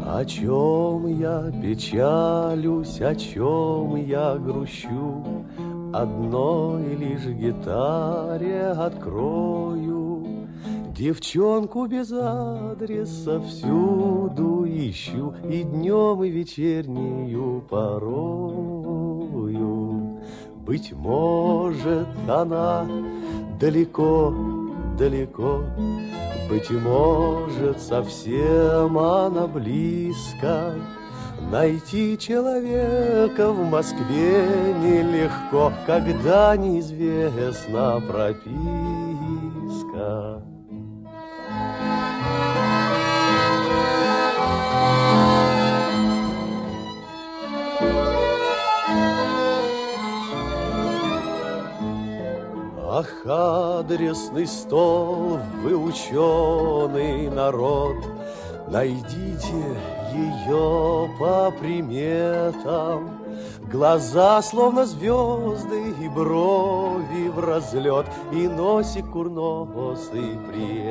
О чем я печалюсь, о чем я грущу, одной лишь гитаре открою. Девчонку без адреса всюду ищу, и днем, и вечернюю порою. Быть может, она далеко, далеко, быть может, совсем она близко. Найти человека в Москве нелегко, когда неизвестна прописка. Ах, адресный стол, вы ученый народ, найдите ее по приметам. Глаза словно звезды и брови в разлет, и носик курносый при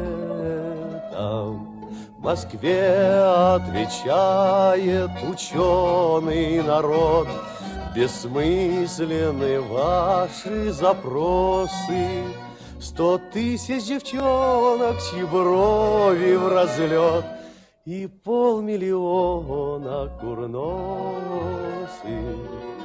этом. В Москве отвечает ученый народ: бессмысленны ваши запросы. 100 тысяч девчонок, чьи брови в разлет, и 500 000 курносых.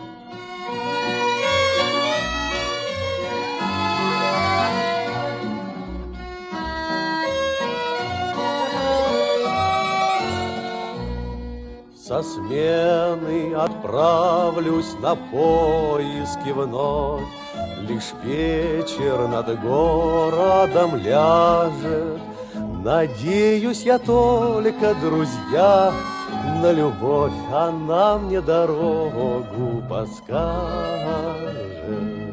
Со смены отправлюсь на поиски вновь, лишь вечер над городом ляжет. Надеюсь я только, друзья, на любовь, она мне дорогу подскажет.